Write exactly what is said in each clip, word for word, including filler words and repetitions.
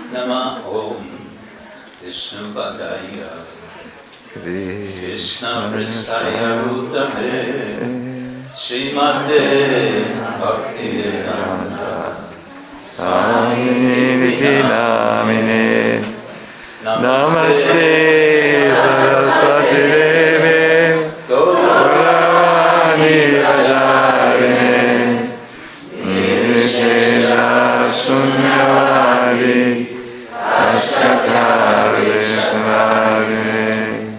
Nama Om Vishnupadaya Krishna Pristaya Bhutale Srimate Bhaktivedanta Swami Namine Namaste Saraswati Devi Gauravani Vajarine Nirishesha Sunyavadi Askatari Shanari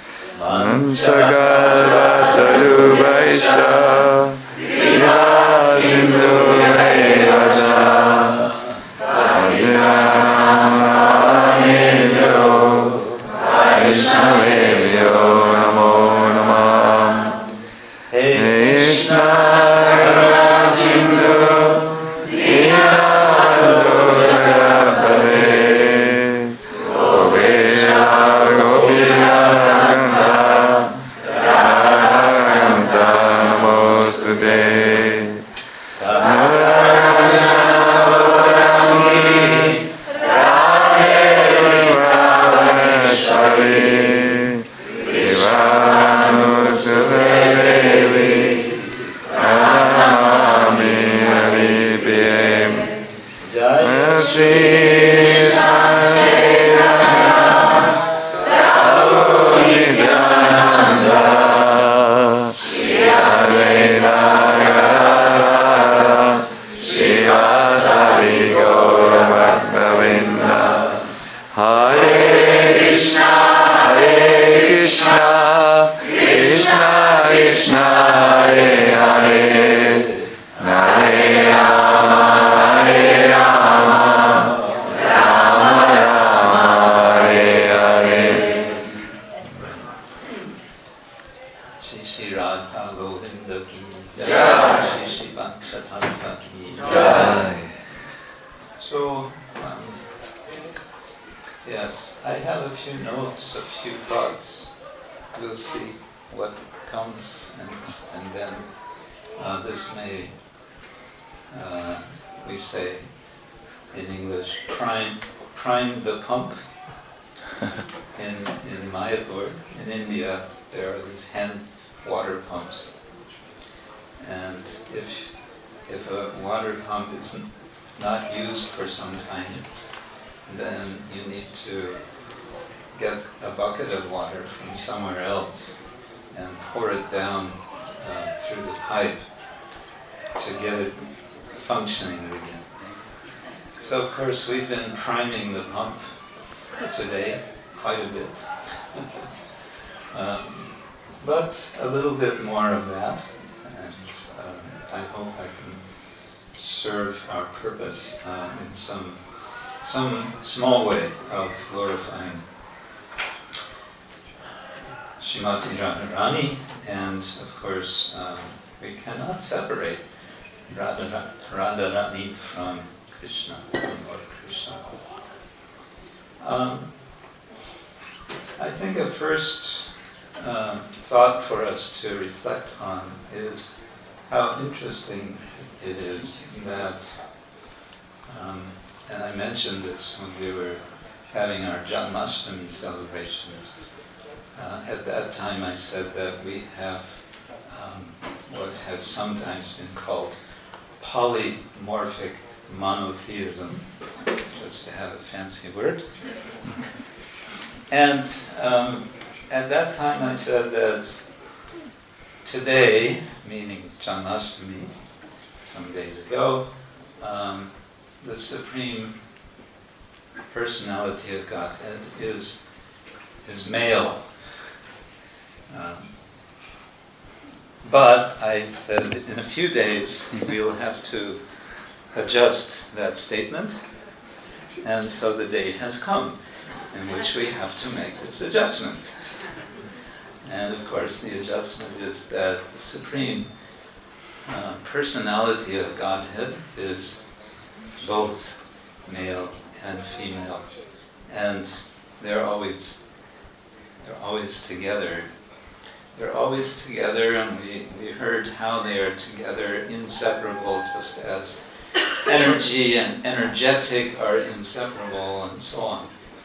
Mansagarvataru Vaisha Viva Sindhu Vaja Adhyamamevyo Vaishnavevyo Namo Namah Krishna Karuna Sindhu We've been priming the pump today quite a bit, um, but a little bit more of that, and um, I hope I can serve our purpose uh, in some some small way of glorifying Srimati Radharani, and of course um, we cannot separate Radha, Radharani from Krishna, from Lord Krishna. Um, I think a first uh, thought for us to reflect on is how interesting it is that, um, and I mentioned this when we were having our Janmashtami celebrations. Uh, at that time I said that we have um, what has sometimes been called polymorphic monotheism, just to have a fancy word. And um, at that time I said that today, meaning Janmashtami, some days ago, um, the Supreme Personality of Godhead is, is male. Um, but I said in a few days we'll have to adjust that statement, and so the day has come in which we have to make this adjustment. And of course the adjustment is that the Supreme uh, Personality of Godhead is both male and female, and they're always they're always together. They're always together, and we, we heard how they are together, inseparable, just as energy and energetic are inseparable, and so on.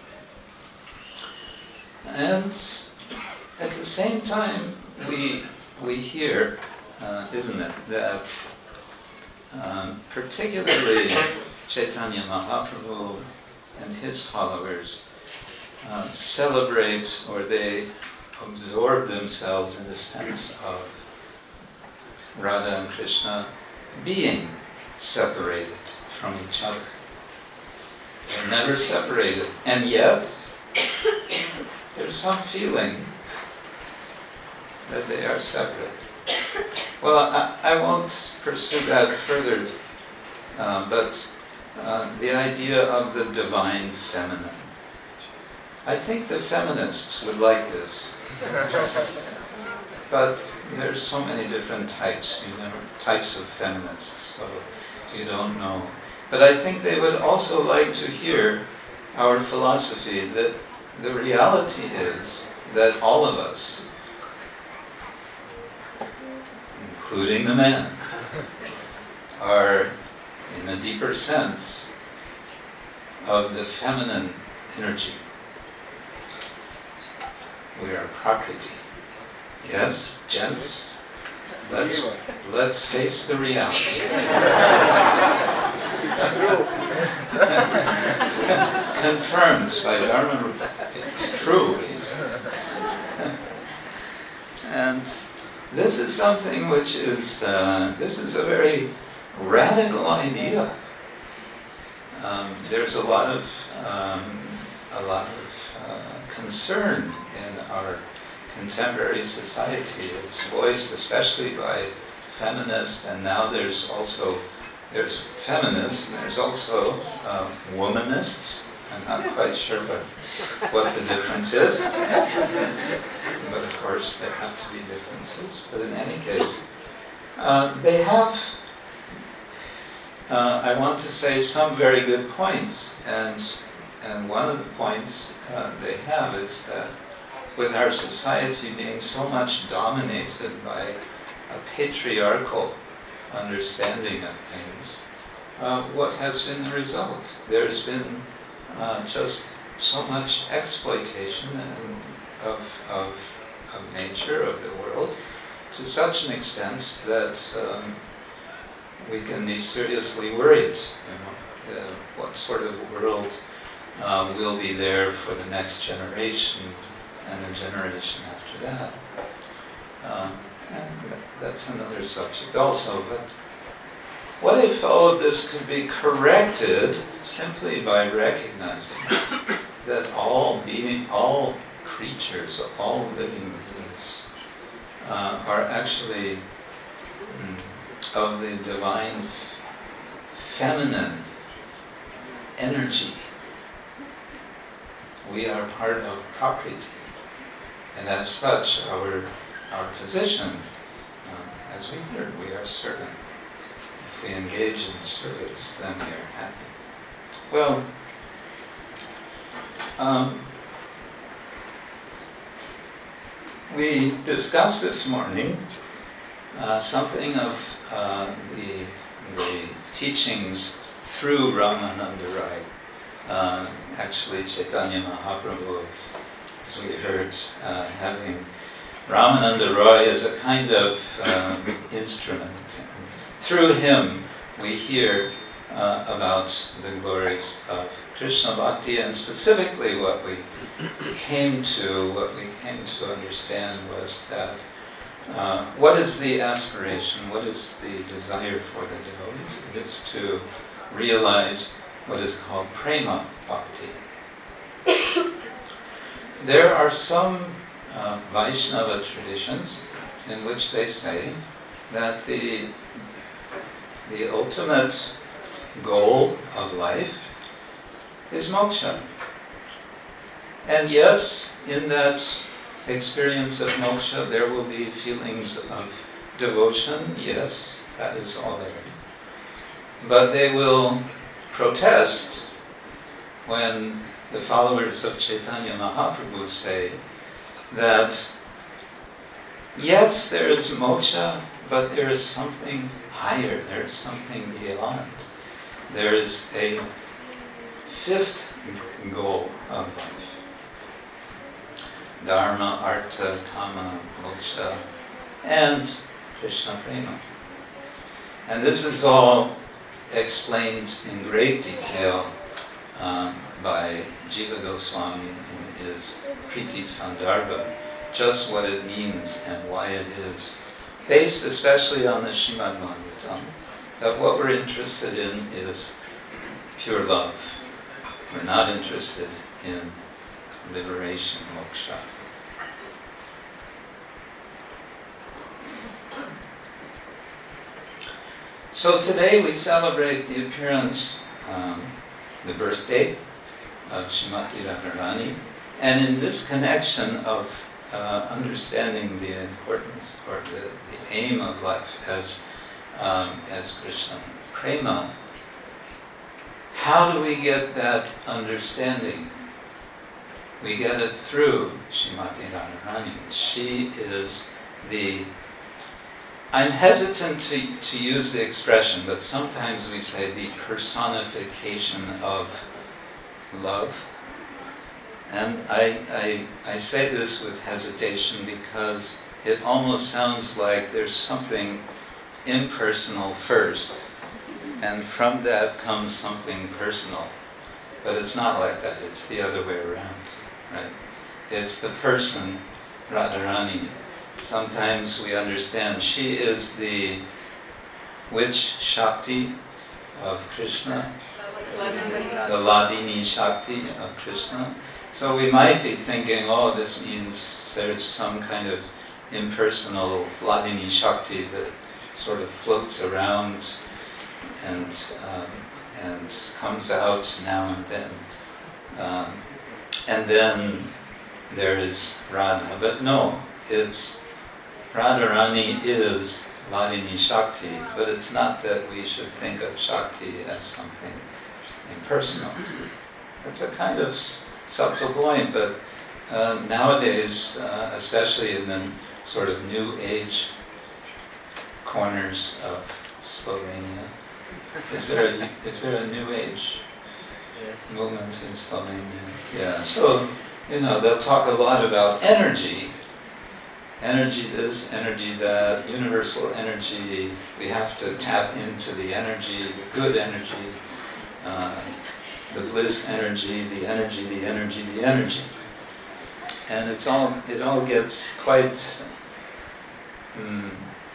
And at the same time, we we hear, uh, isn't it, that um, particularly Chaitanya Mahaprabhu and his followers uh, celebrate, or they absorb themselves in the sense of Radha and Krishna being separated from each other. They're never separated, and yet there's some feeling that they are separate. Well, I, I won't pursue that further, uh, but uh, the idea of the divine feminine. I think the feminists would like this. But there's so many different types, you know, types of feminists, so you don't know. But I think they would also like to hear our philosophy that the reality is that all of us, including the man, are, in a deeper sense, of the feminine energy. We are Prakriti. Yes, gents? Let's, let's face the reality. Confirmed by Dharma. It's true, he says. And this is something which is, uh, this is a very radical idea. Um, there's a lot of, um, a lot of uh, concern in our contemporary society. It's voiced especially by feminists, and now there's also, there's feminists, and there's also uh, womanists. I'm not quite sure what, what the difference is, but of course there have to be differences. But in any case, uh, they have, uh, I want to say, some very good points, and and one of the points uh, they have is that with our society being so much dominated by a patriarchal understanding of things, uh, what has been the result? There's been uh, just so much exploitation and of, of, of nature, of the world, to such an extent that um, we can be seriously worried, you know, uh, what sort of world uh, will be there for the next generation and the generation after that. Um, and that's another subject also. But what if all of this could be corrected simply by recognizing that all being, all creatures, all living beings uh, are actually mm, of the divine feminine energy. We are part of Prakriti. And as such, our our position, uh, as we heard, we are servant. If we engage in service, then we are happy. Well, um, we discussed this morning uh, something of uh, the the teachings through Ramananda Rai. Uh, actually, Chaitanya Mahaprabhu is, as we heard, uh, having Ramananda Roy as a kind of um, instrument. And through him, we hear uh, about the glories of Krishna Bhakti, and specifically what we came to, what we came to understand was that uh, what is the aspiration, what is the desire for the devotees? It is to realize what is called Prema Bhakti. There are some uh, Vaishnava traditions in which they say that the, the ultimate goal of life is moksha. And yes, in that experience of moksha there will be feelings of devotion, yes, that is all there. But they will protest when the followers of Chaitanya Mahaprabhu say that yes, there is moksha, but there is something higher, there is something beyond. there is a fifth goal of life. Dharma, Artha, Kama, Moksha, and Krishna Prema. And this is all explained in great detail um, by Jiva Goswami in his Priti Sandarbha, just what it means and why it is, based especially on the Srimad Bhagavatam, that what we're interested in is pure love. We're not interested in liberation, moksha. So today we celebrate the appearance, um, the birthday of Srimati Radharani, and in this connection of uh, understanding the importance or the, the aim of life as um, as Krishna Prema, how do we get that understanding? We get it through Srimati Radharani. She is the I'm hesitant to, to use the expression, but sometimes we say the personification of love. And I, I, I say this with hesitation because it almost sounds like there's something impersonal first, and from that comes something personal. But it's not like that, it's the other way around, right? It's the person, Radharani. Sometimes we understand she is the which Shakti of Krishna? The Ladini Shakti of Krishna. So we might be thinking, oh, this means there's some kind of impersonal Ladini Shakti that sort of floats around and um, and comes out now and then. Um, and then there is Radha. But no, it's Radharani is Ladini Shakti, but it's not that we should think of Shakti as something impersonal. It's a kind of subtle point, but uh, nowadays, uh, especially in the sort of new age corners of Slovenia, is there a, is there a new age yes. movement in Slovenia? Yeah, so, you know, they'll talk a lot about energy. Energy this, energy that, universal energy. We have to tap into the energy, the good energy, uh, the bliss energy, the energy, the energy, the energy. And it's all, it all gets quite, mm,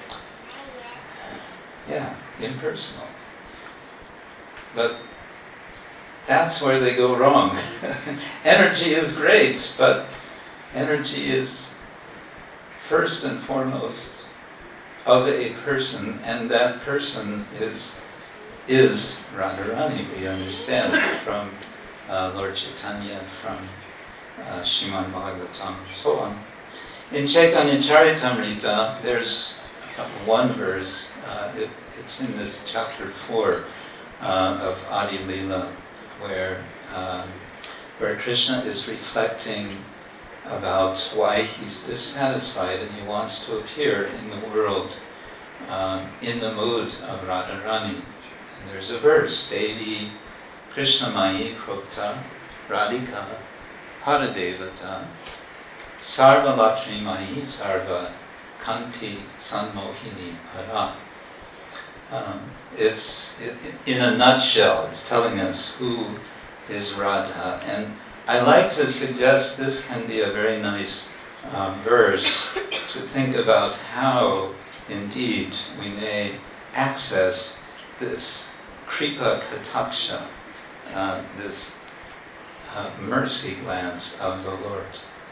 yeah, impersonal. But that's where they go wrong. Energy is great, but energy is first and foremost of a person, and that person is is Radharani, we understand from uh, Lord Chaitanya, from uh, Srimad Bhagavatam, and so on. In Chaitanya Charitamrita, there's one verse, uh, it, it's in this chapter four uh, of Adi Lila, where, um, where Krishna is reflecting about why he's dissatisfied and he wants to appear in the world um, in the mood of Radharani. And there's a verse, Devi Krishnamayi Krokta Radhika Paradevata Sarva Lakshmi Mayi Sarva Kanti Sanmohini Para. Um, it's, it, in a nutshell, it's telling us who is Radha. And I like to suggest this can be a very nice uh, verse to think about how, indeed, we may access this Kripa Kataksha, uh, this uh, mercy glance of the Lord.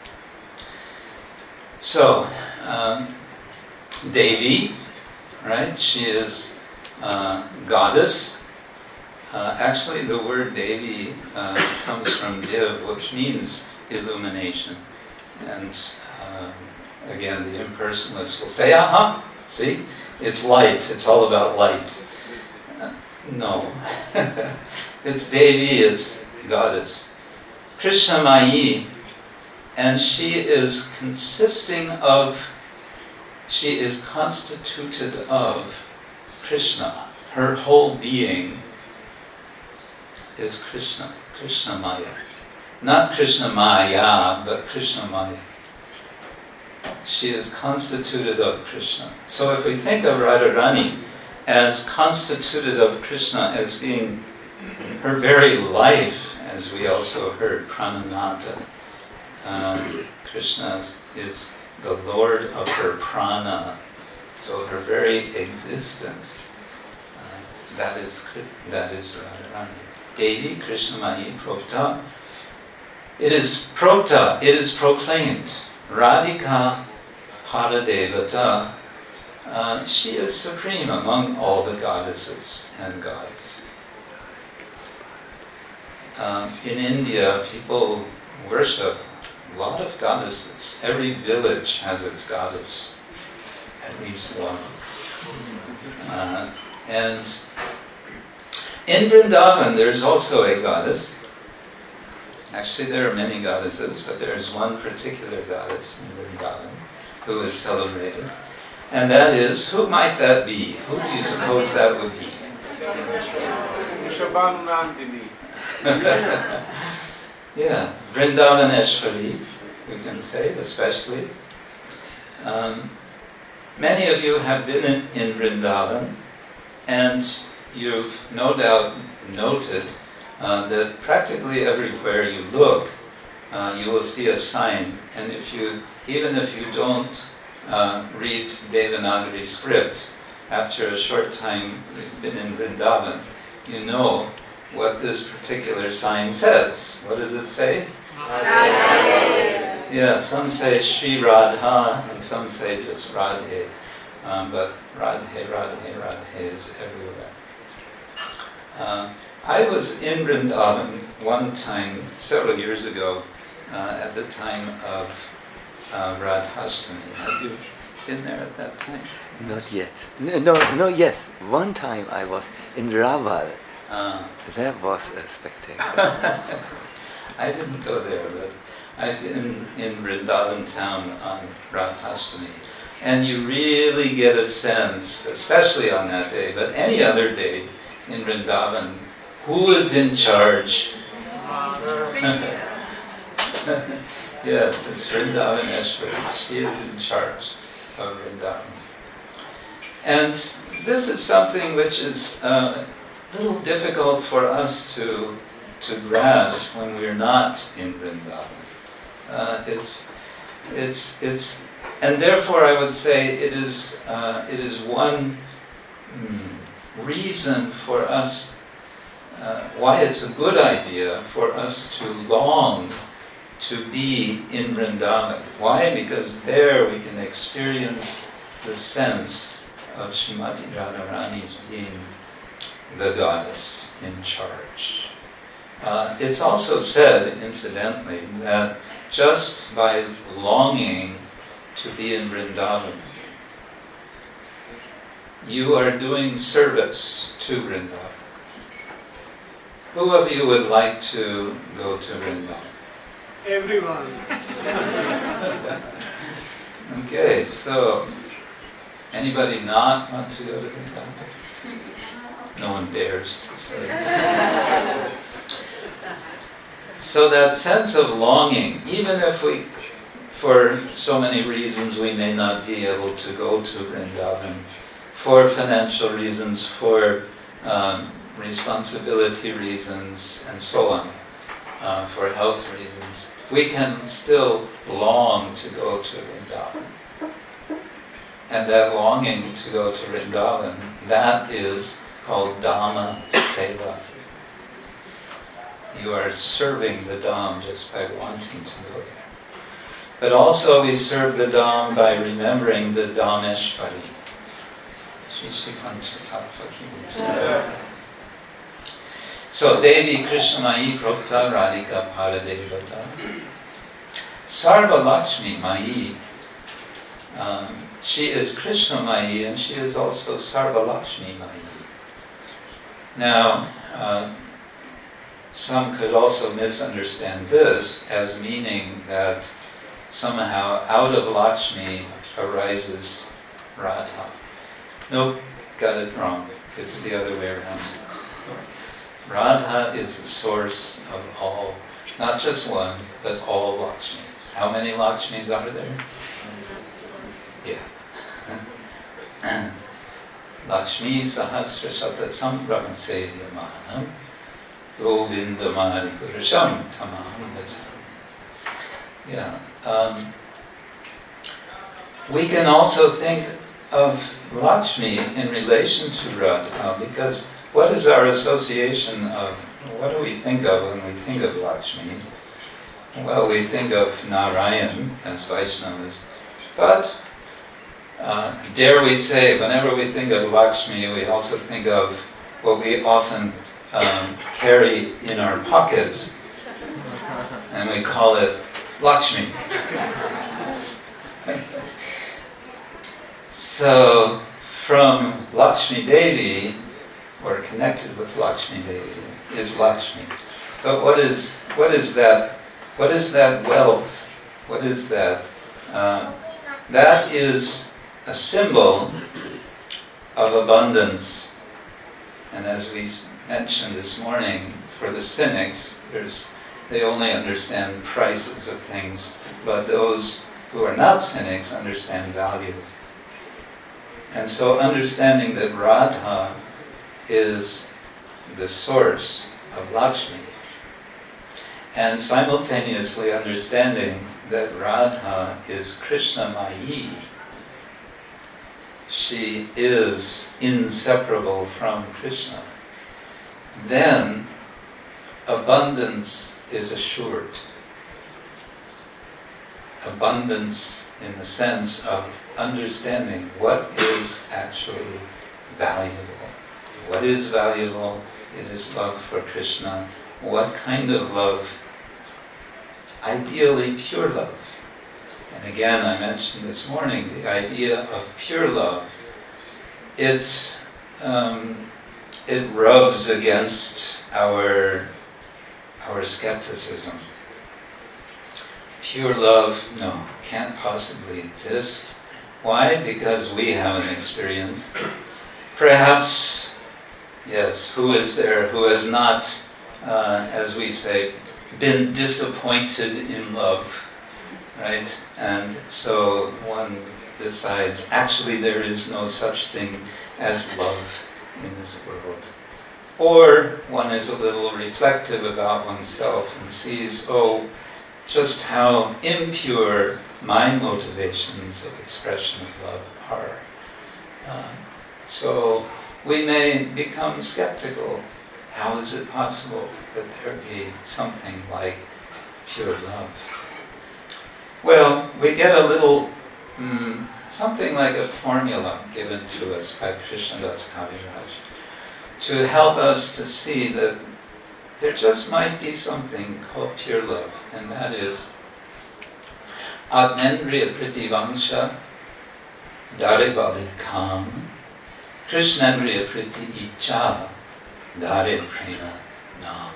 So, um, Devi, right? She is uh, goddess. Uh, actually, the word Devi uh, comes from Div, which means illumination. And um, again, the impersonalists will say, aha, see, it's light, it's all about light. Uh, no, it's Devi, it's goddess. Krishna Mayi, and she is consisting of, she is constituted of Krishna. Her whole being is Krishna, Krishna Maya. Not Krishna Maya, but Krishna Maya. She is constituted of Krishna. So if we think of Radharani as constituted of Krishna, as being her very life, as we also heard, Prananata, um, Krishna is the Lord of her prana, so her very existence. Uh, that is that is Radharani. Devi Krishna Mai Prokta. It is Prokta, it is proclaimed. Radhika Paradevata. Uh, she is supreme among all the goddesses and gods. Um, in India, people worship a lot of goddesses. Every village has its goddess, at least one. Uh, and in Vrindavan, there's also a goddess. Actually, there are many goddesses, but there's one particular goddess in Vrindavan who is celebrated. And that is, who might that be? Who do you suppose that would be? Yeah, Vrindavaneshwari, we can say, especially. Um, many of you have been in, in Vrindavan, and you've no doubt noted uh, that practically everywhere you look, uh, you will see a sign. And if you, even if you don't uh, read Devanagari script, after a short time you've been in Vrindavan, you know what this particular sign says. What does it say? Radhe. Yeah, some say Shri Radha, and some say just Radhe. Um, but Radhe, Radhe, Radhe is everywhere. Uh, I was in Vrindavan one time, several years ago, uh, at the time of uh, Radhashtami. Have you been there at that time? Not yet. No, no, no, yes. One time I was in Raval. Uh, That was a spectacle. I didn't go there, but I've been in Vrindavan town on Radhashtami. And you really get a sense, especially on that day, but any other day in Vrindavan, who is in charge? Yes, it's Vrindavaneshwari. She is in charge of Vrindavan. And this is something which is uh, a little difficult for us to to grasp when we're not in Vrindavan. Uh, it's it's it's and therefore I would say it is uh, it is one mm, reason for us uh, why it's a good idea for us to long to be in Vrindavan. Why? Because there we can experience the sense of Srimati Radharani's being the goddess in charge. Uh, it's also said, incidentally, that just by longing to be in Vrindavan, you are doing service to Vrindavan. Who of you would like to go to Vrindavan? Everyone. Okay, so anybody not want to go to Vrindavan? No one dares to say. So that sense of longing, even if we, for so many reasons, we may not be able to go to Vrindavan, for financial reasons, for um, responsibility reasons, and so on, uh, for health reasons, we can still long to go to Vrindavan. And that longing to go to Vrindavan, that is called Dhamma Seva. You are serving the Dham just by wanting to go there. But also we serve the Dham by remembering the Dhameshwari. So Devi Krishna Mai Prokta Radhika Paradevata. Sarva Lakshmi Mai. Um, she is Krishna Mai and she is also Sarva Lakshmi Mai. Now, uh, some could also misunderstand this as meaning that somehow out of Lakshmi arises Radha. Nope, got it wrong. It's the other way around. Radha is the source of all, not just one, but all Lakshmis. How many Lakshmis are there? Yeah. Lakshmi Sahasra Shata Sambrama Sevyamanam Govindamari Purusham Tamam Bhajami. Yeah. Um, we can also think of Lakshmi in relation to Radha, because what is our association of, what do we think of when we think of Lakshmi? Well, we think of Narayan as Vaishnavas, but uh, dare we say, whenever we think of Lakshmi, we also think of what we often um, carry in our pockets, and we call it Lakshmi. So, from Lakshmi Devi, or connected with Lakshmi Devi, is Lakshmi. But what is what is that? What is that wealth? What is that? Uh, that is a symbol of abundance. And as we mentioned this morning, for the cynics, there's they only understand prices of things, but those who are not cynics understand value. And so understanding that Radha is the source of Lakshmi, and simultaneously understanding that Radha is Krishnamayi, she is inseparable from Krishna, then abundance is assured. Abundance in the sense of understanding what is actually valuable. What is valuable? It is love for Krishna. What kind of love? Ideally pure love. And again, I mentioned this morning the idea of pure love. It's um, it rubs against our our skepticism. Pure love, no, can't possibly exist. Why? Because we have an experience. Perhaps, yes, who is there who has not, uh, as we say, been disappointed in love, right? And so one decides, actually there is no such thing as love in this world. Or one is a little reflective about oneself and sees, oh, just how impure my motivations of expression of love are. Uh, so we may become skeptical. How is it possible that there be something like pure love? Well, we get a little, mm, something like a formula given to us by Krishnadas Kaviraj to help us to see that there just might be something called pure love, and that is Atmendriya Pritivangsha Dare Bali Kam Krishnendriya Priti Icha Dare Prema Nam.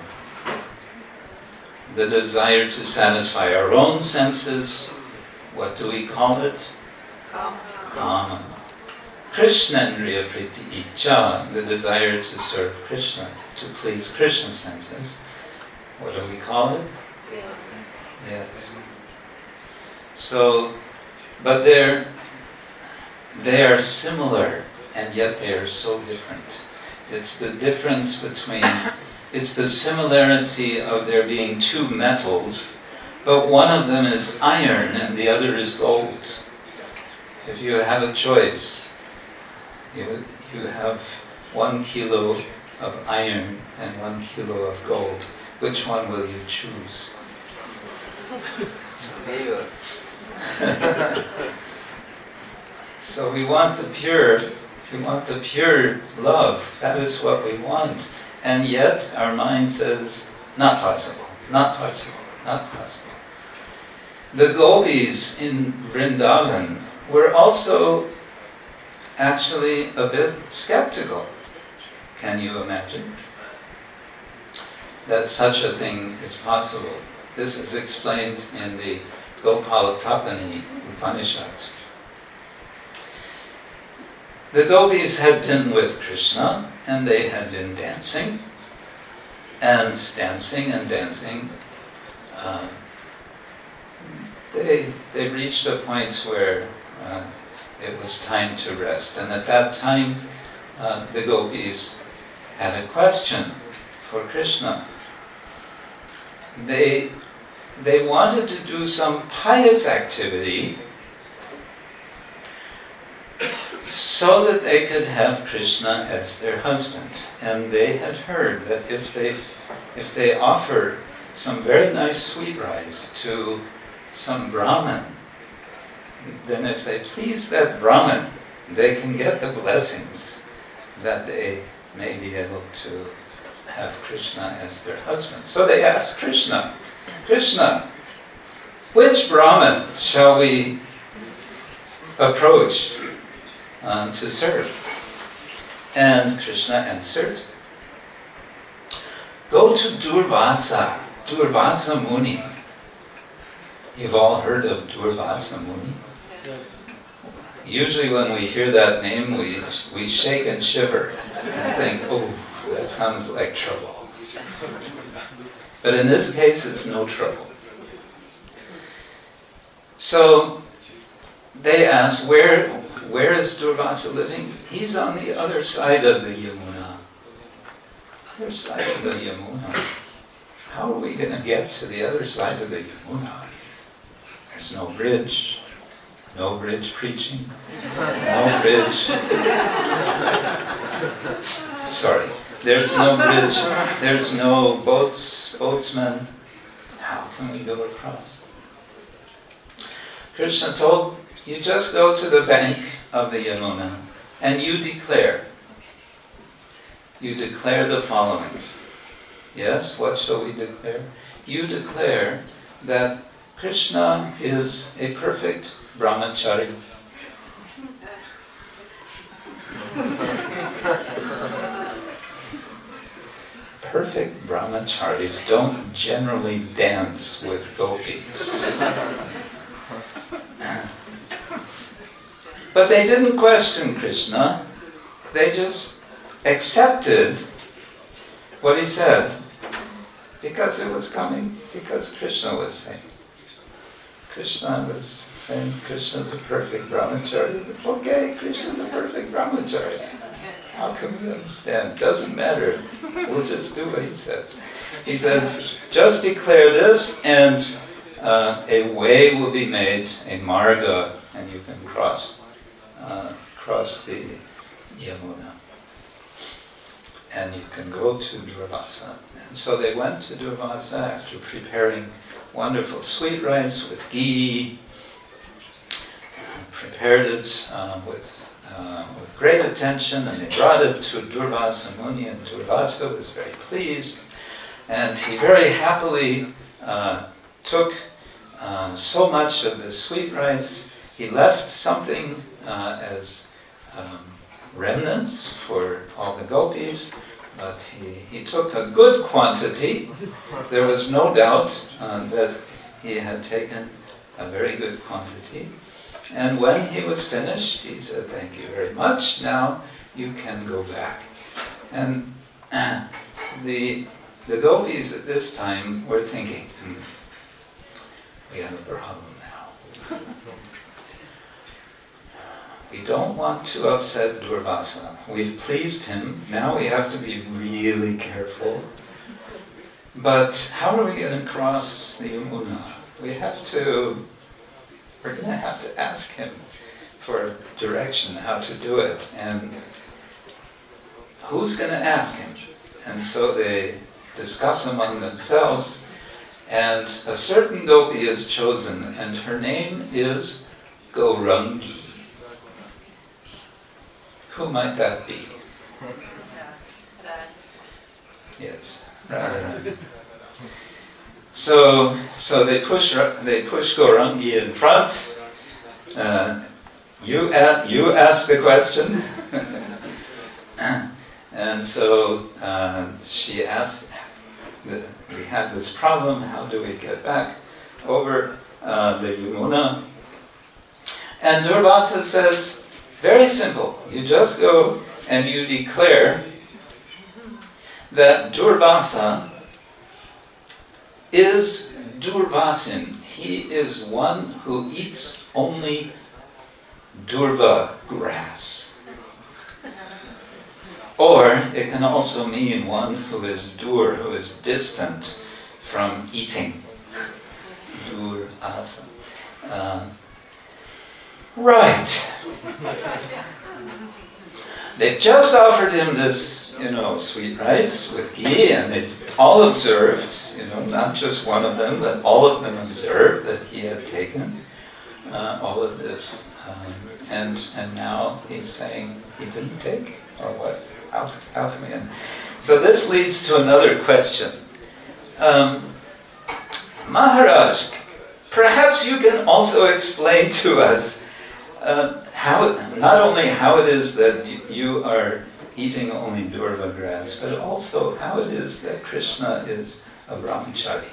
The desire to satisfy our own senses, what do we call it? Kama. Kama. Krishnendriya Priti Icha, the desire to serve Krishna, to please Krishna's senses. What do we call it? Yeah. Yes. So, but they're, they are similar, and yet they are so different. It's the difference between, it's the similarity of there being two metals, but one of them is iron and the other is gold. If you have a choice, you, you have one kilo of iron and one kilo of gold. Which one will you choose? So we want the pure, we want the pure love. That is what we want. And yet our mind says, not possible, not possible, not possible. The gopis in Vrindavan were also actually a bit skeptical. Can you imagine that such a thing is possible? This is explained in the Gopalapani Upanishad. The gopis had been with Krishna and they had been dancing, and dancing and dancing, um, they, they reached a point where uh, it was time to rest. And at that time, uh, the gopis had a question for Krishna. They, they wanted to do some pious activity so that they could have Krishna as their husband. And they had heard that if they, if they offer some very nice sweet rice to some Brahmin, then if they please that Brahmin, they can get the blessings that they may be able to have Krishna as their husband. So they asked Krishna, Krishna, which Brahmin shall we approach uh, to serve? And Krishna answered, go to Durvasa, Durvasa Muni. You've all heard of Durvasa Muni? Usually when we hear that name, we, we shake and shiver and think, oh, that sounds like trouble. But in this case, it's no trouble. So they asked, where, where is Durvasa living? He's on the other side of the Yamuna. Other side of the Yamuna. How are we going to get to the other side of the Yamuna? There's no bridge. No bridge preaching. No bridge. Sorry. There's no bridge. There's no boats, boatsmen. How can we go across? Krishna told, you just go to the bank of the Yamuna and you declare. You declare the following. Yes, what shall we declare? You declare that Krishna is a perfect brahmachari. Perfect brahmacharis don't generally dance with gopis. But they didn't question Krishna. They just accepted what he said because it was coming, because Krishna was saying. Krishna was saying Krishna's a perfect brahmachari. Okay, Krishna's a perfect brahmachari. How can we understand? Doesn't matter. We'll just do what he says. He says, just declare this and uh, a way will be made, a marga, and you can cross, uh, cross the Yamuna. And you can go to Durvasa. And so they went to Durvasa after preparing wonderful sweet rice with ghee, prepared it uh, with uh, with great attention, and they brought it to Durvasa Muni, and Durvasa was very pleased, and he very happily uh, took uh, so much of the sweet rice. He left something uh, as um, remnants for all the gopis, but he, he took a good quantity. There was no doubt uh, that he had taken a very good quantity. And when he was finished, he said, thank you very much, now you can go back. And the, the gopis at this time were thinking, hmm, we have a problem now. We don't want to upset Durvasa. We've pleased him. Now we have to be really careful. But how are we going to cross the Yamuna? We have to, we're going to have to ask him for direction, how to do it. And who's going to ask him? And so they discuss among themselves. And a certain gopi is chosen, and her name is Gaurangi. Who might that be? Yes, Radharani. So, so they push they push Gaurangi in front. Uh, you a- you ask the question, and so uh, she asks. We have this problem. How do we get back over uh, the Yamuna? And Durvasa says, very simple. You just go and you declare that Durvasa is Durvasin. He is one who eats only durva grass. Or it can also mean one who is dur, who is distant from eating. Durvasa. Uh, right. They've just offered him this, you know, sweet rice with ghee, and they've all observed, you know, not just one of them, but all of them observed that he had taken uh, all of this. Um, and and now he's saying he didn't take, or what? How, how come again? So this leads to another question. Um, Maharaj, perhaps you can also explain to us uh, how, not only how it is that you, you are eating only durva grass, but also how it is that Krishna is a brahmachari.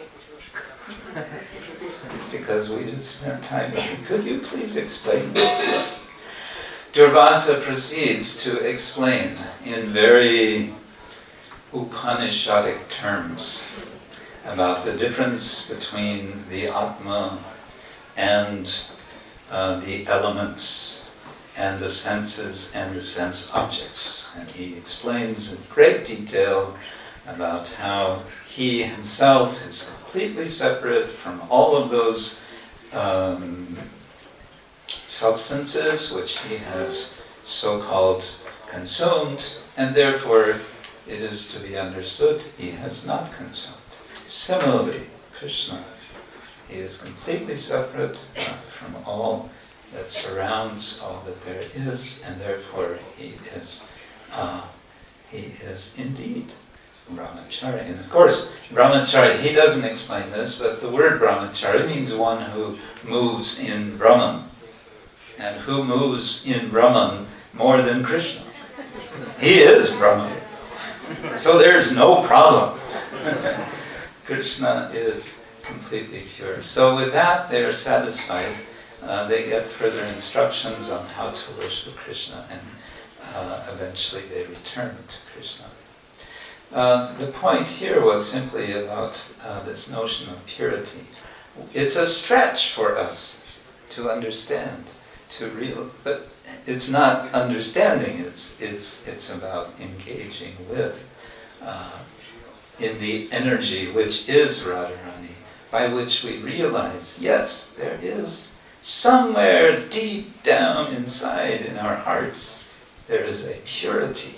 Because we did spend time with him. Could you please explain this to us? Durvasa proceeds to explain in very Upanishadic terms about the difference between the Atma and uh, the elements and the senses and the sense objects. And he explains in great detail about how he himself is completely separate from all of those um, substances which he has so-called consumed, and therefore it is to be understood he has not consumed. Similarly, Krishna, he is completely separate uh, from all that surrounds all that there is, and therefore he is uh, he is indeed brahmachari. And of course, brahmachari, he doesn't explain this, but the word brahmachari means one who moves in Brahman. And who moves in Brahman more than Krishna? He is Brahman. So there's no problem. Krishna is completely pure. So with that, they are satisfied. Uh, they get further instructions on how to worship Krishna, and uh, eventually they return to Krishna. Uh, the point here was simply about uh, this notion of purity. It's a stretch for us to understand, to real, but it's not understanding. It's it's it's about engaging with uh, in the energy which is Radharani, by which we realize, yes, there is somewhere deep down inside in our hearts, there is a purity,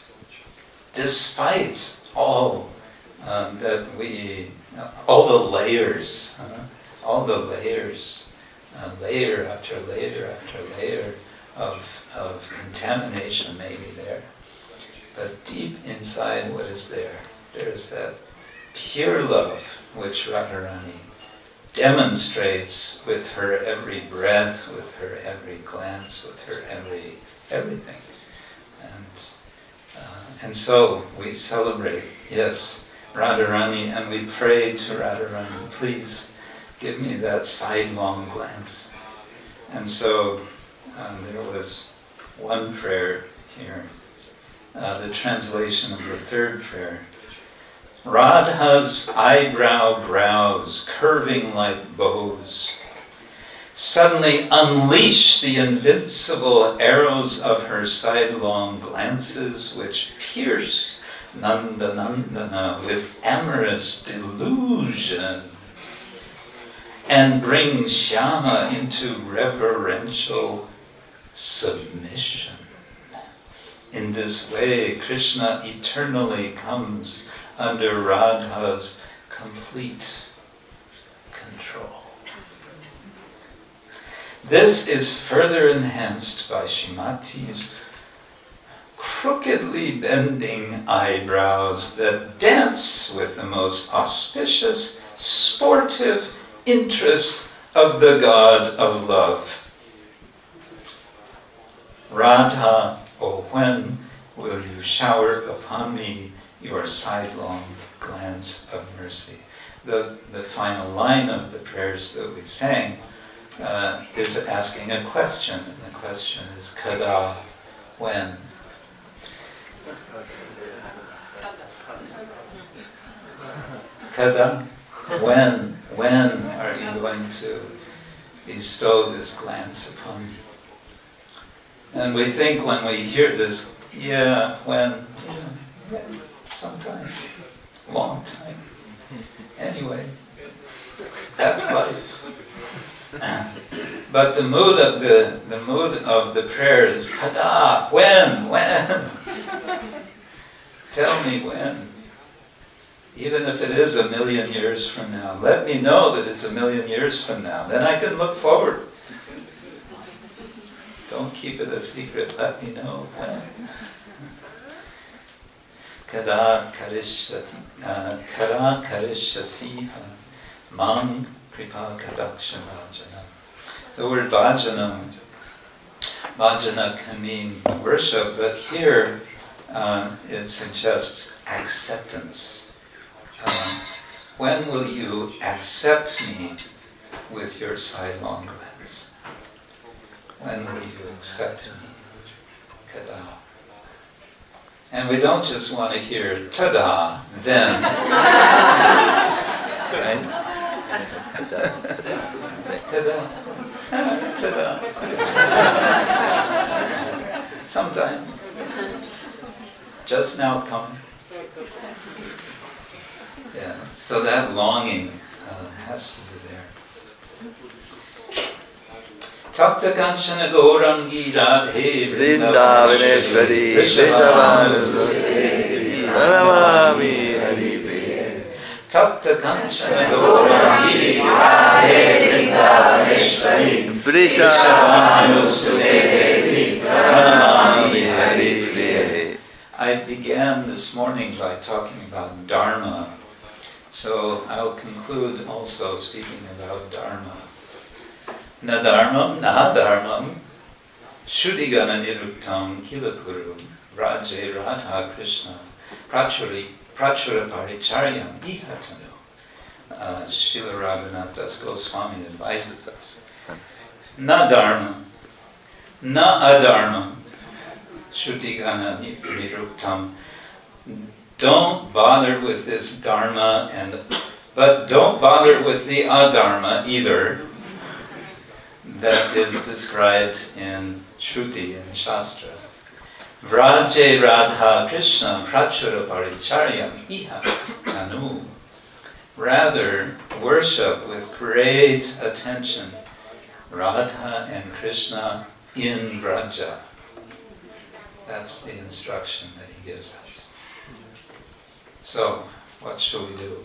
despite all um, that we, all the layers, uh, all the layers, uh, layer after layer after layer of, of contamination may be there. But deep inside, what is there? There is that pure love which Radharani demonstrates with her every breath, with her every glance, with her every everything. And uh, and so we celebrate, yes, Radharani, and we pray to Radharani, please give me that sidelong glance. And so um, there was one prayer here, uh, the translation of the third prayer. Radha's eyebrow brows, curving like bows, suddenly unleash the invincible arrows of her sidelong glances, which pierce Nandanandana with amorous delusion and bring Shyama into reverential submission. In this way, Krishna eternally comes under Radha's complete control. This is further enhanced by Shrimati's crookedly bending eyebrows that dance with the most auspicious, sportive interest of the God of love. Radha, oh when will you shower upon me your sidelong glance of mercy? The, the final line of the prayers that we sang uh, is asking a question, and the question is kada, when? Kada? when, when are you going to bestow this glance upon me? And we think when we hear this, yeah, when, yeah, sometime, long time. Anyway, that's life. But the mood of the the mood of the prayer is kada. When? When? Tell me when. Even if it is a million years from now, let me know that it's a million years from now. Then I can look forward. Don't keep it a secret. Let me know when. Kada karishyati, kada karishyasi mang kripa kadaksha bhajanam. The word bhajanam, bhajana can mean worship, but here uh, it suggests acceptance. Uh, when will you accept me with your sidelong glance? When will you accept me? Kada. And we don't just want to hear tada, then. Right? Tada. Tada. Sometime. Just now coming. Yeah, so that longing uh, has to be there. Takta Kanchana Gaurangi Radhe Vrindavaneshwari Vrishabhanusuri Pranamami Haripriye. Takta Kanchana Gaurangi Radhe Vrindavaneshwari Vrishabhanusuri Pranamami Haripriye. I began this morning by talking about Dharma, so I'll conclude also speaking about Dharma. Na dharmam, na dharmam, Shuddhigana niruktam kilapurum, Raje Radha Krishna, Prachuri, Prachura Paricharyam Ihatanu. Uh, Srila Raghunath Das Goswami advises us. Na dharmam, na adharmam, Shuddhigana niruktam. Don't bother with this dharma, and but don't bother with the adharma either. That is described in Shruti and Shastra. Vraje Radha Krishna Prachura Paricharyam Iha Tanu. Rather, worship with great attention Radha and Krishna in Vraja. That's the instruction that he gives us. So, what shall we do?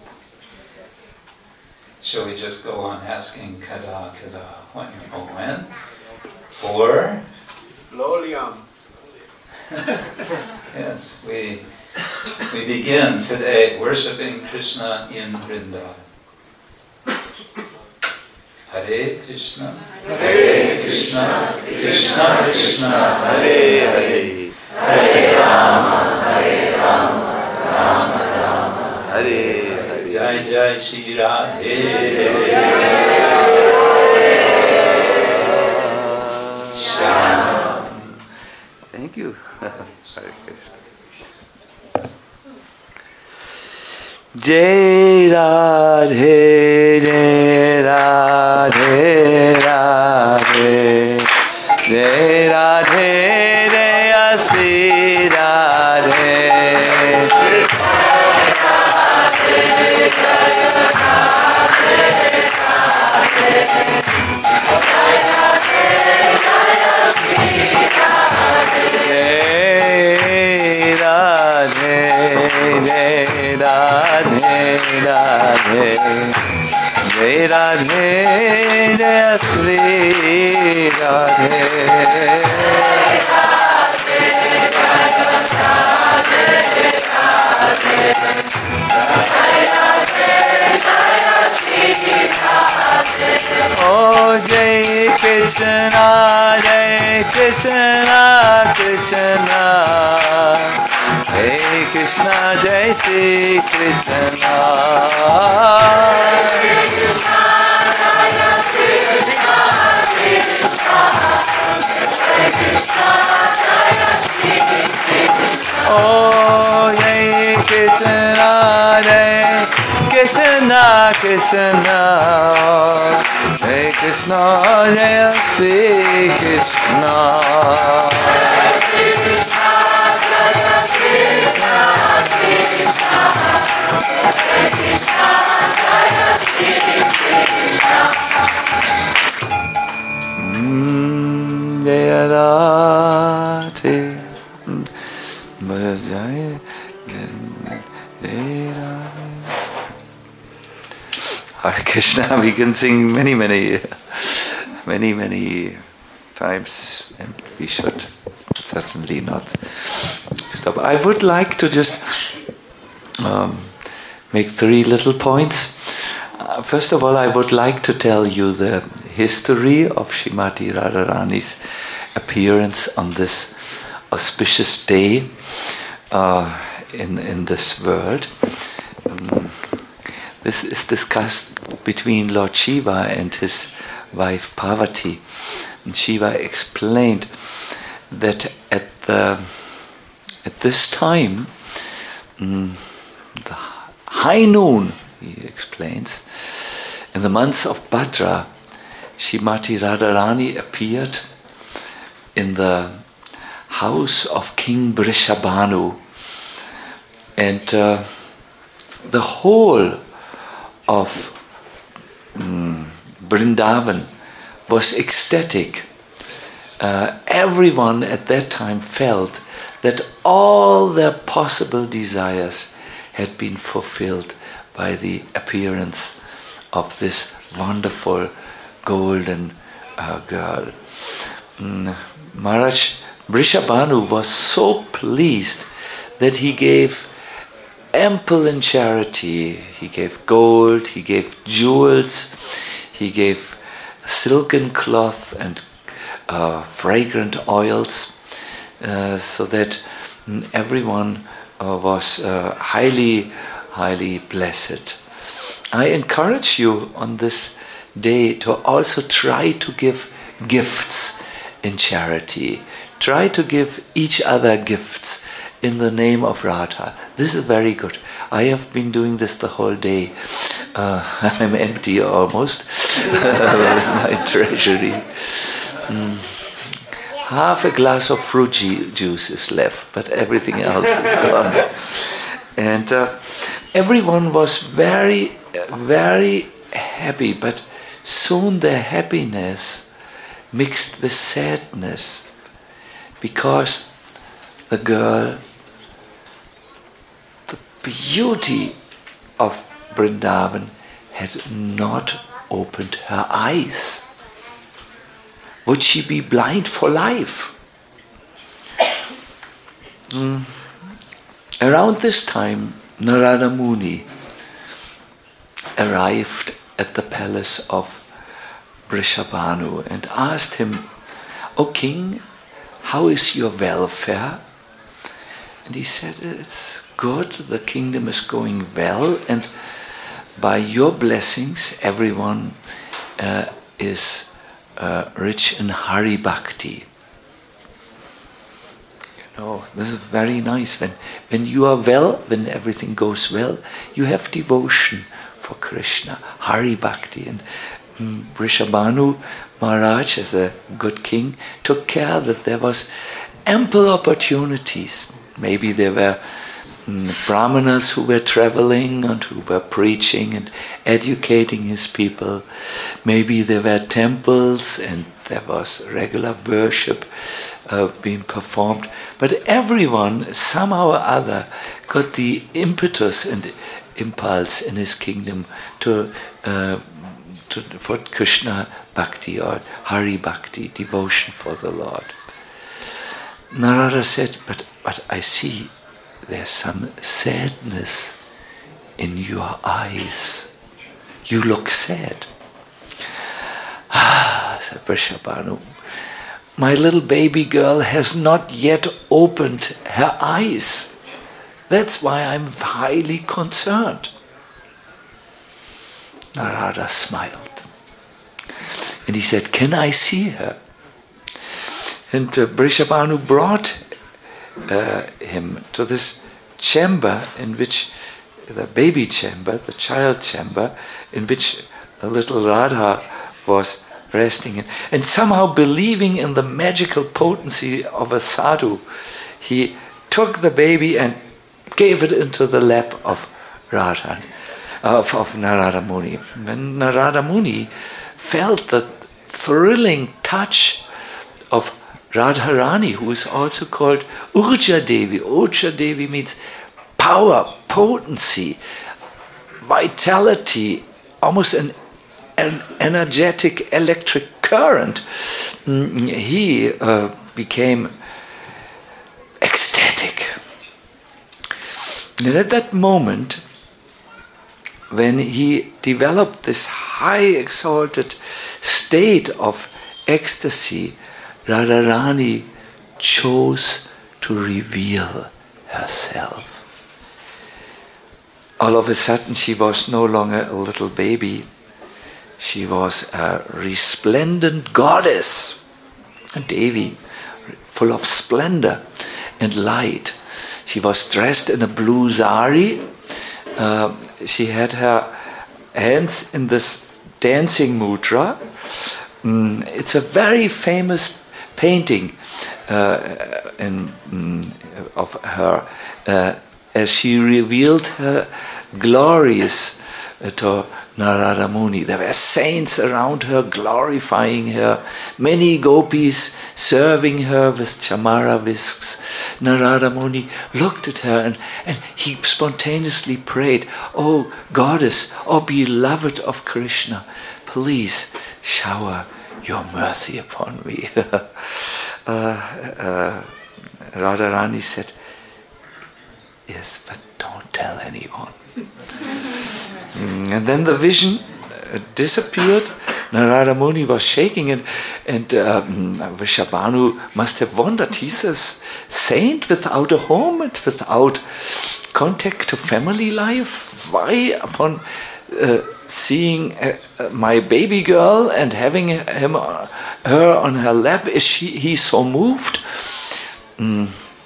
Shall we just go on asking kada, kada, when, oh when? Or? Loliam. Yes, we we begin today worshiping Krishna in Vrindavan. Hare Krishna, Hare Krishna, Krishna Krishna, Hare Hare, Hare Rama, Hare Rama, Rama Rama, Hare Hare. Jai Jai Shri Radhe. Shyam. Thank you. Hare Krishna. Jai Radhe, Jai Radhe, Radhe, Jai Radhe, Jai Shri Radhe. Jai Radhe, Jai Radhe, Radhe, Jai Radhe, Jai Shri Radhe. Oh Jai Krishna, Jai Krishna, Krishna, Jai Krishna, Jai Shri Krishna. Oh Jai Krishna, Jai Krishna, Krishna, Hare Krishna, Jaya Shri Krishna. Mm, Jaya Radhe, Jaya Hare Krishna, we can sing many, many, many, many times, and we should certainly not stop. I would like to just um, make three little points. Uh, first of all, I would like to tell you the history of Srimati Radharani's appearance on this auspicious day uh, in, in this world. Um, this is discussed between Lord Shiva and his wife Parvati. And Shiva explained that at the at this time, um, the high noon, he explains, in the months of Bhadra, Srimati Radharani appeared in the house of King Brishabhanu, and uh, the whole of um, Vrindavan was ecstatic. Uh, everyone at that time felt that all their possible desires had been fulfilled by the appearance of this wonderful golden uh, girl. Mm, Maharaj Brishabhanu was so pleased that he gave ample in charity. He gave gold, he gave jewels, he gave silken cloth and uh, fragrant oils, uh, so that mm, everyone uh, was uh, highly, highly blessed. I encourage you on this day to also try to give gifts in charity. Try to give each other gifts in the name of Radha. This is very good. I have been doing this the whole day. Uh, I'm empty almost with my treasury. Mm. Half a glass of fruit ju- juice is left, but everything else is gone. And uh, everyone was very, very happy, but soon their happiness mixed with sadness, because the girl, the beauty of Vrindavan, had not opened her eyes. Would she be blind for life? Mm. Around this time, Narada Muni arrived at the palace of Vrishabhanu and asked him, "O king, how is your welfare?" And he said, "It's good, the kingdom is going well, and by your blessings everyone uh, is uh, rich in Hari Bhakti." You know, this is very nice. When, when you are well, when everything goes well, you have devotion for Krishna, Hari Bhakti. And um, Vrishabhanu Maharaj, as a good king, took care that there was ample opportunities. Maybe there were um, brahmanas who were traveling and who were preaching and educating his people. Maybe there were temples and there was regular worship uh, being performed. But everyone, somehow or other, got the impetus and impulse in his kingdom to, uh, to for Krishna Bhakti or Hari Bhakti, devotion for the Lord. Narada said, but, but I see there's some sadness in your eyes. You look sad. Ah, said Vrishabhanu, my little baby girl has not yet opened her eyes. That's why I'm highly concerned. Narada smiled. And he said, can I see her? And uh, Vrishabhanu brought uh, him to this chamber in which the baby chamber, the child chamber, in which a little Radha was resting in. And somehow believing in the magical potency of a sadhu, he took the baby and gave it into the lap of Radha, of, of Narada Muni. When Narada Muni felt the thrilling touch of Radharani, who is also called Urja Devi. Urja Devi means power, potency, vitality, almost an, an energetic electric current. He uh, became ecstatic. And at that moment, when he developed this high exalted state of ecstasy, Radharani chose to reveal herself. All of a sudden, she was no longer a little baby. She was a resplendent goddess, a Devi, full of splendor and light. She was dressed in a blue sari. Uh, she had her hands in this dancing mudra. Mm, it's a very famous painting uh, in, mm, of her uh, as she revealed her glories uh, to Narada Muni. There were saints around her glorifying her, many gopis serving her with chamara whisks. Narada Muni looked at her and, and he spontaneously prayed, "Oh goddess, oh beloved of Krishna, please shower your mercy upon me." uh, uh, Radharani said, "Yes, but don't tell anyone." mm, and then the vision uh, disappeared. Narada Muni was shaking, and, and um, Vrishabhanu must have wondered. He's a saint without a home and without contact to family life. Why, upon uh, seeing uh, uh, my baby girl and having him, uh, her on her lap, is she, he so moved? Mm.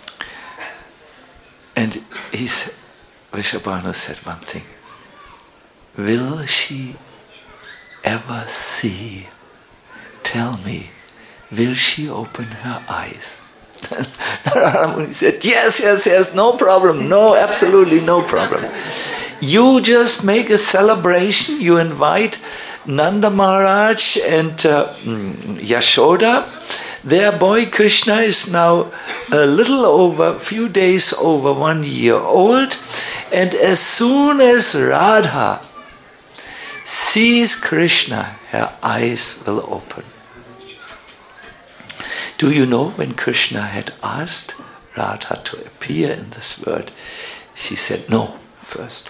And he's, Vrishabhanu said one thing: "Will she ever see? Tell me, will she open her eyes?" Narada Muni said, "Yes, yes, yes, no problem, no, absolutely no problem. You just make a celebration, you invite Nanda Maharaj and uh, Yashoda. Their boy Krishna is now a little over, a few days over one year old, and as soon as Radha sees Krishna, her eyes will open." Do you know, when Krishna had asked Radha to appear in this world, she said no first.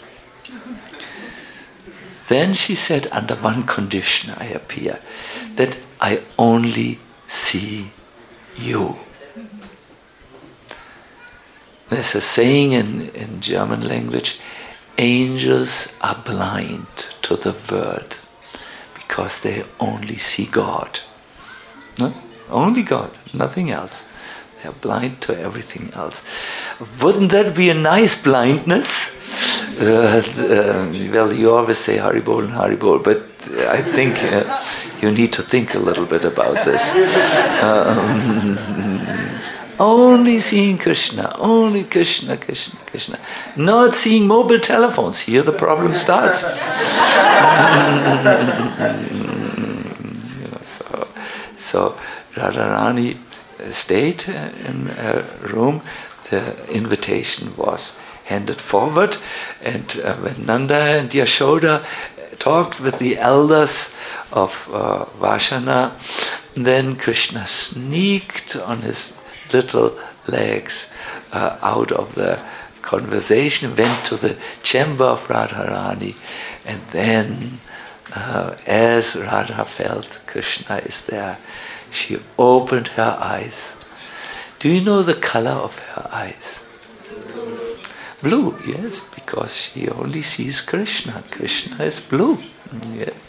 Then she said, under one condition I appear, that I only see you. There's a saying in, in German language, angels are blind to the world because they only see God. No? Only God, nothing else. They are blind to everything else. Wouldn't that be a nice blindness? Uh, uh, well, you always say Haribol and Haribol, but I think uh, you need to think a little bit about this. Um, only seeing Krishna, only Krishna, Krishna, Krishna. Not seeing mobile telephones. Here the problem starts. you know, so, so Radharani stayed in a room. The invitation was handed forward, and uh, when Nanda and Yashoda talked with the elders of uh, Vashana, then Krishna sneaked on his little legs uh, out of the conversation, went to the chamber of Radharani, and then uh, as Radha felt Krishna is there, she opened her eyes. Do you know the color of her eyes? Blue, yes, because she only sees Krishna. Krishna is blue, yes.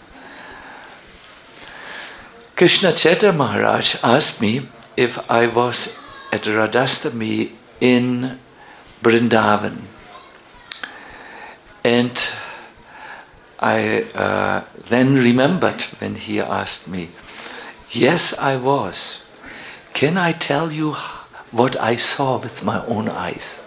Krishna Chaitra Maharaj asked me if I was at Radhastami in Vrindavan. And I uh, then remembered when he asked me, yes, I was. Can I tell you what I saw with my own eyes?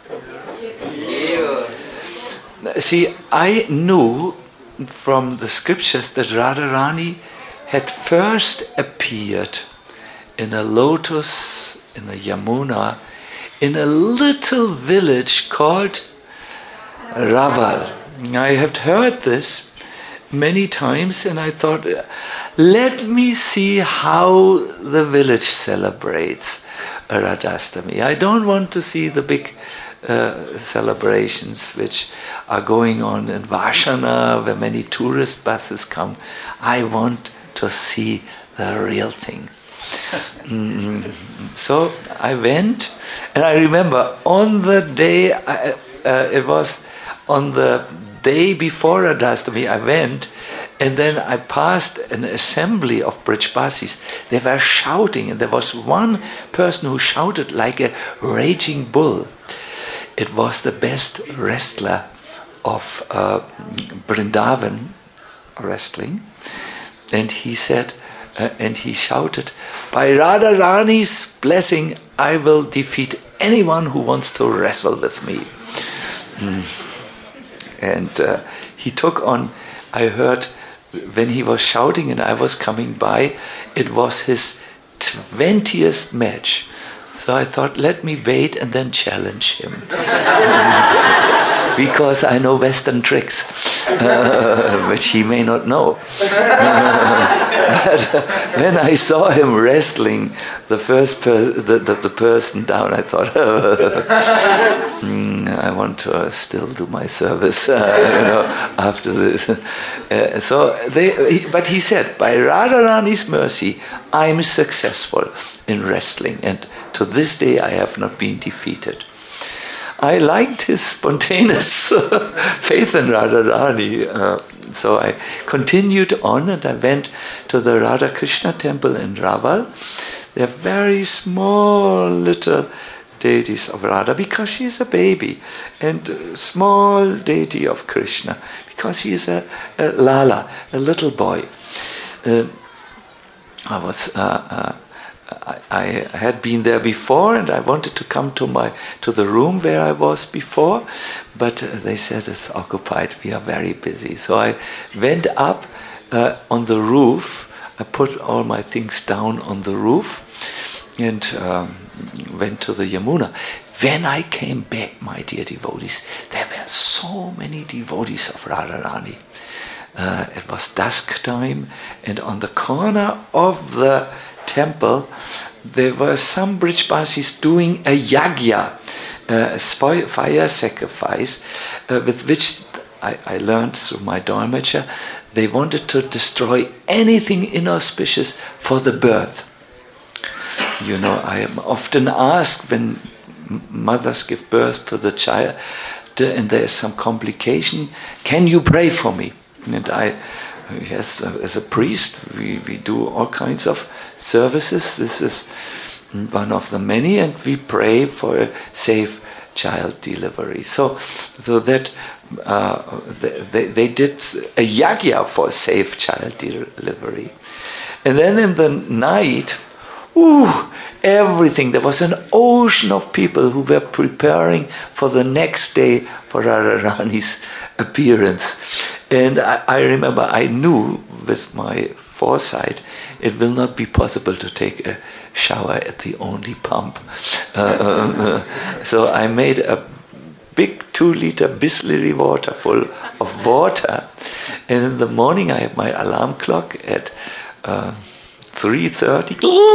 See, I knew from the scriptures that Radharani had first appeared in a lotus in the Yamuna in a little village called Raval. I had heard this many times and I thought, let me see how the village celebrates Radhastami. I don't want to see the big uh, celebrations which are going on in Vashana where many tourist buses come. I want to see the real thing. mm, so I went and I remember on the day, I, uh, it was on the day before Radhastami, I went and then I passed an assembly of Brijbasis. They were shouting and there was one person who shouted like a raging bull. It was the best wrestler of uh, Vrindavan wrestling. And he said, uh, and he shouted, by Radharani's blessing, I will defeat anyone who wants to wrestle with me. Mm. And uh, he took on, I heard, when he was shouting and I was coming by, it was his twentieth match. So I thought, let me wait and then challenge him. Because I know Western tricks, uh, which he may not know. Uh, but uh, when I saw him wrestling the first per- the, the, the person down, I thought, mm, I want to uh, still do my service, uh, you know, after this. Uh, so they, he, but he said, by Radharani's mercy, I'm successful in wrestling, and to this day I have not been defeated. I liked his spontaneous faith in Radharani, uh, so I continued on and I went to the Radha Krishna temple in Raval. They're very small little deities of Radha because she is a baby, and a small deity of Krishna because he is a, a Lala, a little boy. Uh, I was. Uh, uh, I, I had been there before, and I wanted to come to my to the room where I was before, but they said it's occupied. We are very busy. So I went up uh, on the roof. I put all my things down on the roof and um, went to the Yamuna. When I came back, my dear devotees, there were so many devotees of Radharani. Uh, it was dusk time, and on the corner of the temple, there were some Brijbasis doing a yagya, uh, a fire sacrifice, uh, with which I, I learned through my Dharmacha, they wanted to destroy anything inauspicious for the birth. You know, I am often asked when mothers give birth to the child and there is some complication, can you pray for me? And I, yes, as a priest, we, we do all kinds of services. This is one of the many, and we pray for a safe child delivery. So, so that uh, they, they did a yagya for safe child delivery. And then in the night, ooh, everything, there was an ocean of people who were preparing for the next day for Radharani's appearance. And I, I remember I knew with my foresight it will not be possible to take a shower at the only pump. Uh, uh, so I made a big two liter Bisleri water full of water. And in the morning I had my alarm clock at uh, three thirty.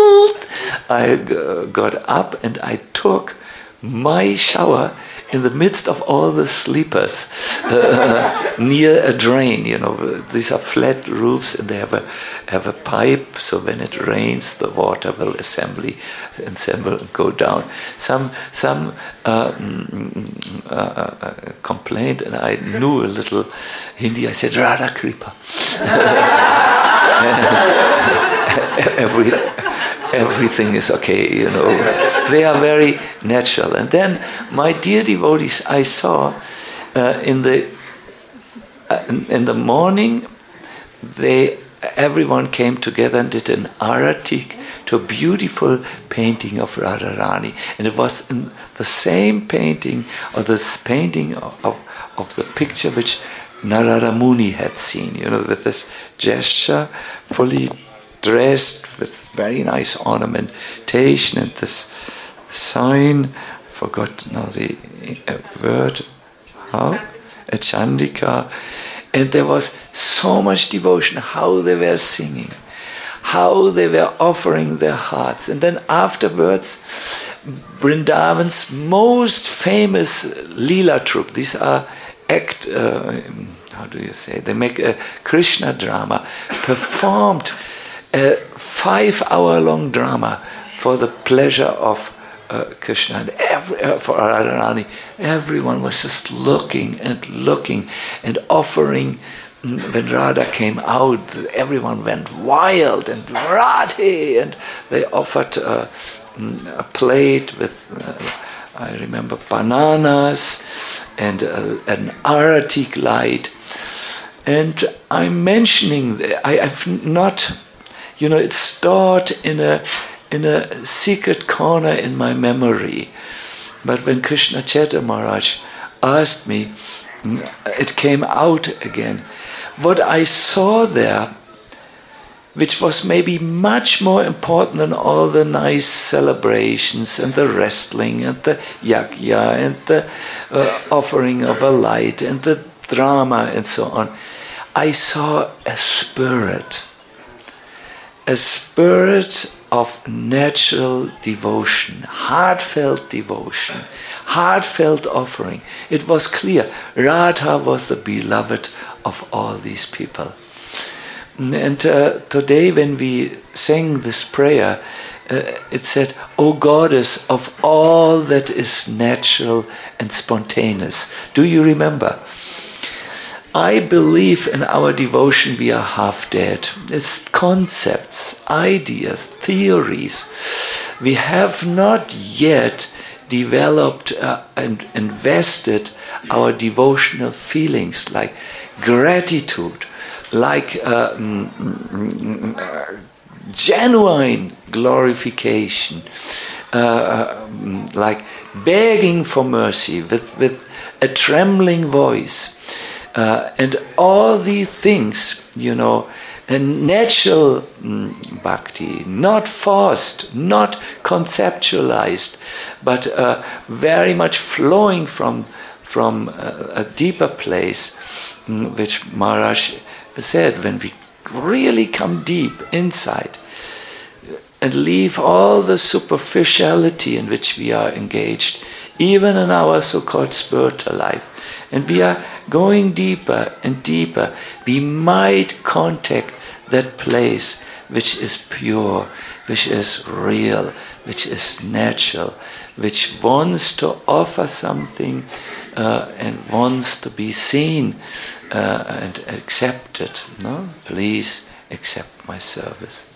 I uh, got up and I took my shower in the midst of all the sleepers uh, near a drain. You know, these are flat roofs and they have a have a pipe, so when it rains the water will assembly assemble and go down. Some some uh, mm, uh, uh, complained, and I knew a little Hindi. I said Radha Kripa. Every everything is okay, you know. They are very natural. And then, my dear devotees, I saw uh, in the uh, in, in the morning, they everyone came together and did an aratik to a beautiful painting of Radharani. And it was in the same painting, or this painting of, of, of the picture which Narada Muni had seen, you know, with this gesture, fully dressed with very nice ornamentation and this sign, forgot now the uh, word, how? A Chandika. And there was so much devotion, how they were singing, how they were offering their hearts. And then afterwards, Vrindavan's most famous Leela troupe, these are act, uh, how do you say, they make a Krishna drama, performed a five-hour-long drama for the pleasure of uh, Krishna and every, uh, for Radharani. Everyone was just looking and looking and offering. When Radha came out, everyone went wild and Radhe, and they offered uh, a plate with, uh, I remember, bananas and uh, an aratik light. And I'm mentioning, I, I've not, you know, it's stored in a in a secret corner in my memory. But when Krishna Chaitanya Maharaj asked me, it came out again. What I saw there, which was maybe much more important than all the nice celebrations and the wrestling and the yagya and the uh, offering of a light and the drama and so on, I saw a spirit, a spirit of natural devotion, heartfelt devotion, heartfelt offering. It was clear, Radha was the beloved of all these people. And uh, today when we sang this prayer, uh, it said, O Goddess of all that is natural and spontaneous. Do you remember? I believe in our devotion we are half dead. It's concepts, ideas, theories. We have not yet developed uh, and invested our devotional feelings like gratitude, like uh, mm, mm, uh, genuine glorification, uh, mm, like begging for mercy with, with a trembling voice. Uh, and all these things, you know, a natural mm, bhakti, not forced, not conceptualized, but uh, very much flowing from, from a, a deeper place, mm, which Maharaj said, when we really come deep inside and leave all the superficiality in which we are engaged, even in our so-called spiritual life, and we are going deeper and deeper, we might contact that place which is pure, which is real, which is natural, which wants to offer something uh, and wants to be seen uh, and accepted. No? Please accept my service.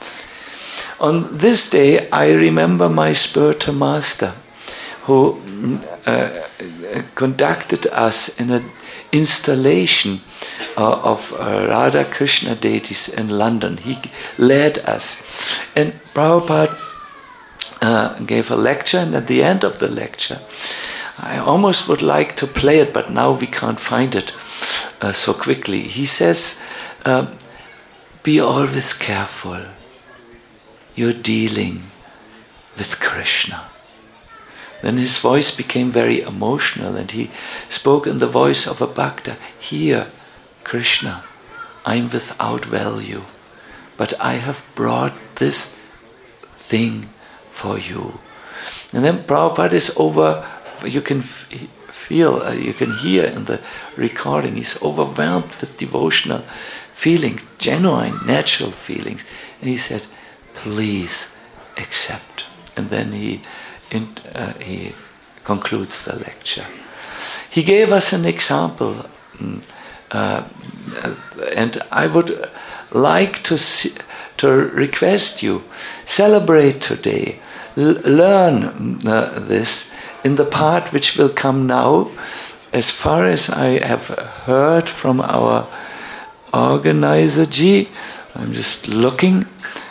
On this day, I remember my spiritual master who uh, conducted us in an installation uh, of uh, Radha Krishna deities in London. He led us. And Prabhupada uh, gave a lecture, and at the end of the lecture, I almost would like to play it, but now we can't find it uh, so quickly. He says, uh, be always careful. You're dealing with Krishna. Then his voice became very emotional and he spoke in the voice of a bhakta. Here, Krishna, I'm without value, but I have brought this thing for you. And then Prabhupada is over, you can f- feel, uh, you can hear in the recording, he's overwhelmed with devotional feelings, genuine, natural feelings. And he said, please accept. And then he In, uh, he concludes the lecture. He gave us an example, uh, and I would like to see, to request you, celebrate today, L- learn uh, this in the part which will come now, as far as I have heard from our organizer Ji, I'm just looking,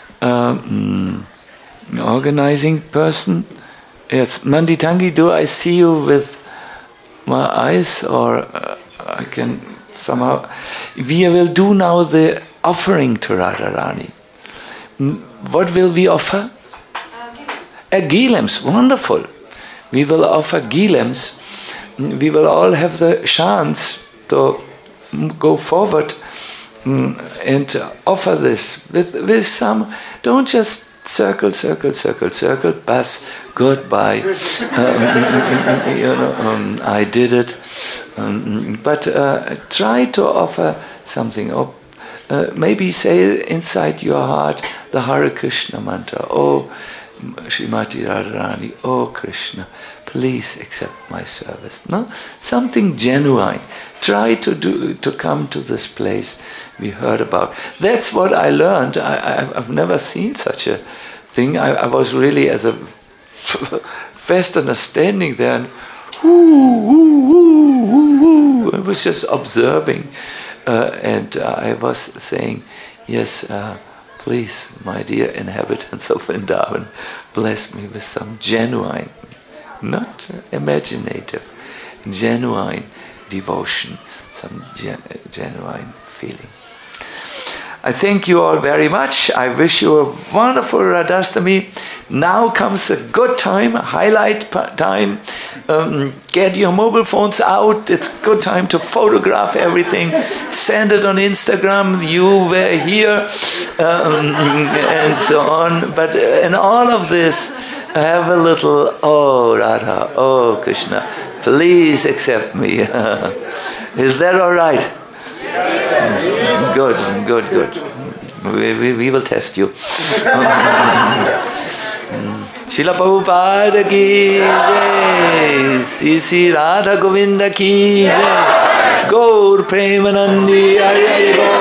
um, organizing person. Yes, Manditangi, do I see you with my eyes, or uh, I can somehow... We will do now the offering to Radharani. What will we offer? A gilems, wonderful. We will offer gilems. We will all have the chance to go forward and offer this with, with some... Don't just circle, circle, circle, circle, bus, goodbye. um, you know, um, I did it. Um, but uh, try to offer something. Or uh, maybe say inside your heart the Hare Krishna mantra. Oh, Srimati Radharani, oh Krishna, please accept my service. No, something genuine. Try to do to come to this place we heard about. That's what I learned. I, I've never seen such a thing. I, I was really as a Westerner standing there and whoo, whoo, whoo, whoo, whoo. I was just observing, uh, and uh, I was saying, yes. Uh, Please, my dear inhabitants of Vrindavan, bless me with some genuine, not imaginative, genuine devotion, some gen- genuine feeling. I thank you all very much. I wish you a wonderful Radhastami. Now comes a good time, a highlight time. Um, get your mobile phones out. It's a good time to photograph everything. Send it on Instagram. You were here, um, and so on. But in all of this, have a little, oh Radha, oh Krishna, please accept me. Is that all right? Good, good, good. We, we, we will test you. Srila Prabhupada ki jai, Sri Sri Radha Govinda ki jai, Gaur Premanandi Hari Hari Bol.